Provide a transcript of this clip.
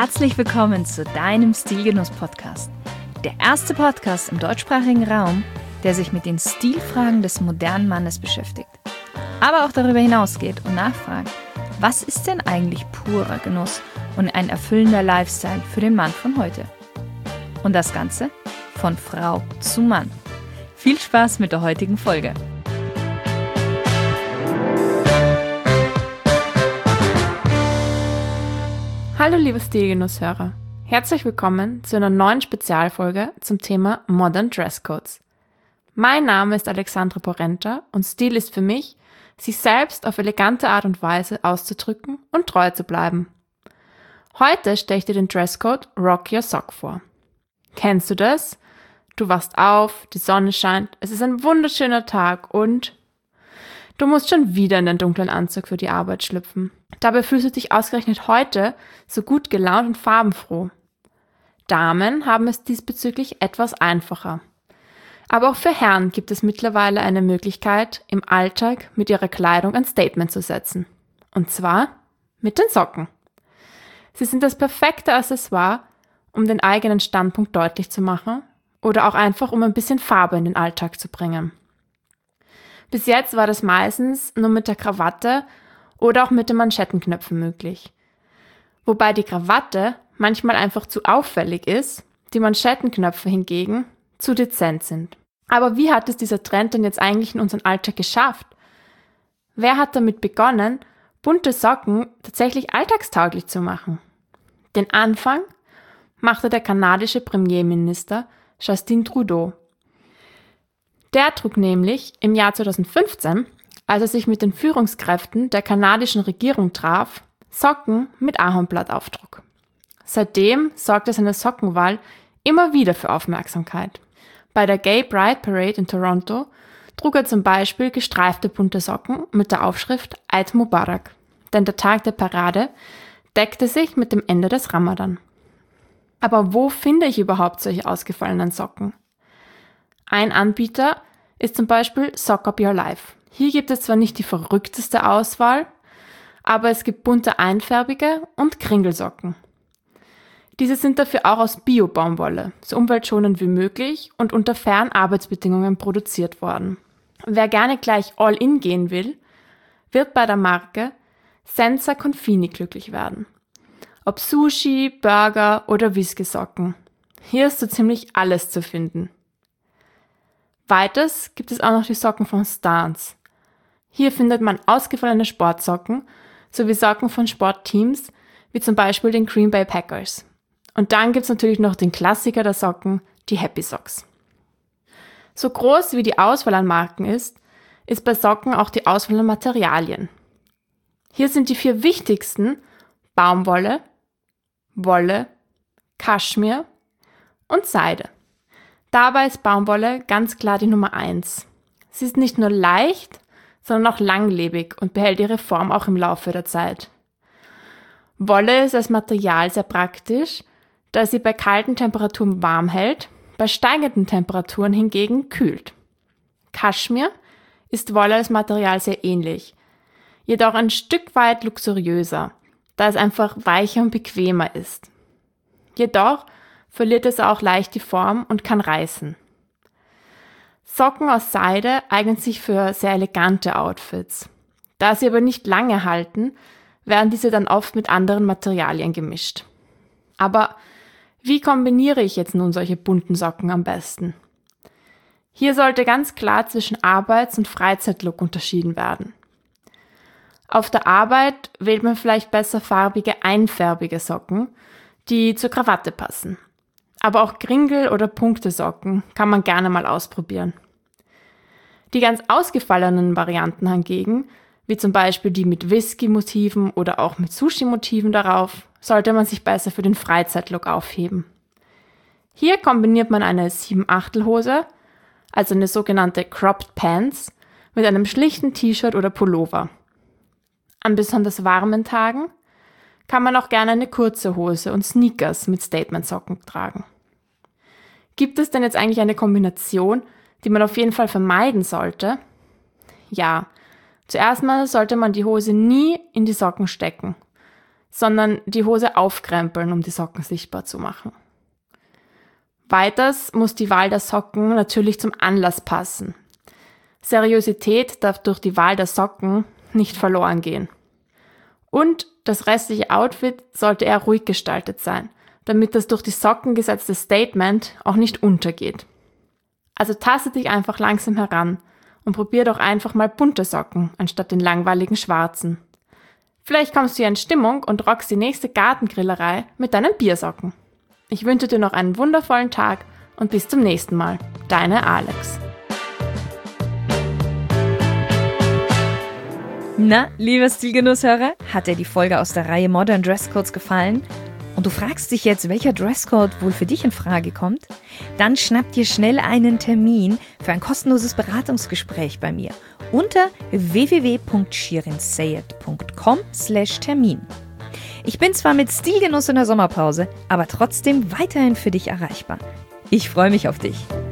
Herzlich willkommen zu deinem Stilgenuss-Podcast. Der erste Podcast im deutschsprachigen Raum, der sich mit den Stilfragen des modernen Mannes beschäftigt. Aber auch darüber hinausgeht und nachfragt, was ist denn eigentlich purer Genuss und ein erfüllender Lifestyle für den Mann von heute? Und das Ganze von Frau zu Mann. Viel Spaß mit der heutigen Folge. Hallo liebe Stilgenusshörer, herzlich willkommen zu einer neuen Spezialfolge zum Thema Modern Dresscodes. Mein Name ist Alexandra Porrenta und Stil ist für mich, sich selbst auf elegante Art und Weise auszudrücken und treu zu bleiben. Heute stelle ich dir den Dresscode Rock Your Sock vor. Kennst du das? Du wachst auf, die Sonne scheint, es ist ein wunderschöner Tag und du musst schon wieder in den dunklen Anzug für die Arbeit schlüpfen. Dabei fühlst du dich ausgerechnet heute so gut gelaunt und farbenfroh. Damen haben es diesbezüglich etwas einfacher. Aber auch für Herren gibt es mittlerweile eine Möglichkeit, im Alltag mit ihrer Kleidung ein Statement zu setzen. Und zwar mit den Socken. Sie sind das perfekte Accessoire, um den eigenen Standpunkt deutlich zu machen oder auch einfach, um ein bisschen Farbe in den Alltag zu bringen. Bis jetzt war das meistens nur mit der Krawatte oder auch mit den Manschettenknöpfen möglich. Wobei die Krawatte manchmal einfach zu auffällig ist, die Manschettenknöpfe hingegen zu dezent sind. Aber wie hat es dieser Trend denn jetzt eigentlich in unseren Alltag geschafft? Wer hat damit begonnen, bunte Socken tatsächlich alltagstauglich zu machen? Den Anfang machte der kanadische Premierminister Justin Trudeau. Der trug nämlich im Jahr 2015, als er sich mit den Führungskräften der kanadischen Regierung traf, Socken mit Ahornblattaufdruck. Seitdem sorgte seine Sockenwahl immer wieder für Aufmerksamkeit. Bei der Gay Pride Parade in Toronto trug er zum Beispiel gestreifte bunte Socken mit der Aufschrift Eid Mubarak, denn der Tag der Parade deckte sich mit dem Ende des Ramadan. Aber wo finde ich überhaupt solche ausgefallenen Socken? Ein Anbieter ist zum Beispiel Sock Up Your Life. Hier gibt es zwar nicht die verrückteste Auswahl, aber es gibt bunte einfärbige und Kringelsocken. Diese sind dafür auch aus Bio-Baumwolle, so umweltschonend wie möglich und unter fairen Arbeitsbedingungen produziert worden. Wer gerne gleich all-in gehen will, wird bei der Marke Senza Confini glücklich werden. Ob Sushi, Burger oder Whisky-Socken. Hier ist so ziemlich alles zu finden. Weiters gibt es auch noch die Socken von Stance. Hier findet man ausgefallene Sportsocken sowie Socken von Sportteams, wie zum Beispiel den Green Bay Packers. Und dann gibt es natürlich noch den Klassiker der Socken, die Happy Socks. So groß wie die Auswahl an Marken ist bei Socken auch die Auswahl an Materialien. Hier sind die 4 wichtigsten Baumwolle, Wolle, Kaschmir und Seide. Dabei ist Baumwolle ganz klar die Nummer 1. Sie ist nicht nur leicht, sondern auch langlebig und behält ihre Form auch im Laufe der Zeit. Wolle ist als Material sehr praktisch, da sie bei kalten Temperaturen warm hält, bei steigenden Temperaturen hingegen kühlt. Kaschmir ist Wolle als Material sehr ähnlich, jedoch ein Stück weit luxuriöser, da es einfach weicher und bequemer ist. Jedoch verliert es auch leicht die Form und kann reißen. Socken aus Seide eignen sich für sehr elegante Outfits. Da sie aber nicht lange halten, werden diese dann oft mit anderen Materialien gemischt. Aber wie kombiniere ich jetzt nun solche bunten Socken am besten? Hier sollte ganz klar zwischen Arbeits- und Freizeitlook unterschieden werden. Auf der Arbeit wählt man vielleicht besser farbige, einfärbige Socken, die zur Krawatte passen. Aber auch Kringel- oder Punktesocken kann man gerne mal ausprobieren. Die ganz ausgefallenen Varianten hingegen, wie zum Beispiel die mit Whisky-Motiven oder auch mit Sushi-Motiven darauf, sollte man sich besser für den Freizeitlook aufheben. Hier kombiniert man eine 7/8-Hose, also eine sogenannte Cropped Pants, mit einem schlichten T-Shirt oder Pullover. An besonders warmen Tagen kann man auch gerne eine kurze Hose und Sneakers mit Statement-Socken tragen. Gibt es denn jetzt eigentlich eine Kombination, die man auf jeden Fall vermeiden sollte? Ja, zuerst mal sollte man die Hose nie in die Socken stecken. sondern die Hose aufkrempeln, um die Socken sichtbar zu machen. Weiters muss die Wahl der Socken natürlich zum Anlass passen. Seriosität darf durch die Wahl der Socken nicht verloren gehen. Und das restliche Outfit sollte eher ruhig gestaltet sein, damit das durch die Socken gesetzte Statement auch nicht untergeht. Also taste dich einfach langsam heran und probier doch einfach mal bunte Socken anstatt den langweiligen schwarzen. Vielleicht kommst du ja in Stimmung und rockst die nächste Gartengrillerei mit deinen Biersocken. Ich wünsche dir noch einen wundervollen Tag und bis zum nächsten Mal. Deine Alex. Na, lieber Stilgenusshörer, hat dir die Folge aus der Reihe Modern Dresscodes gefallen? Und du fragst dich jetzt, welcher Dresscode wohl für dich in Frage kommt? Dann schnapp dir schnell einen Termin für ein kostenloses Beratungsgeshgespräch bei mir unter www.shirinsayed.com/Termin. Ich bin zwar mit Stilgenuss in der Sommerpause, aber trotzdem weiterhin für dich erreichbar. Ich freue mich auf dich.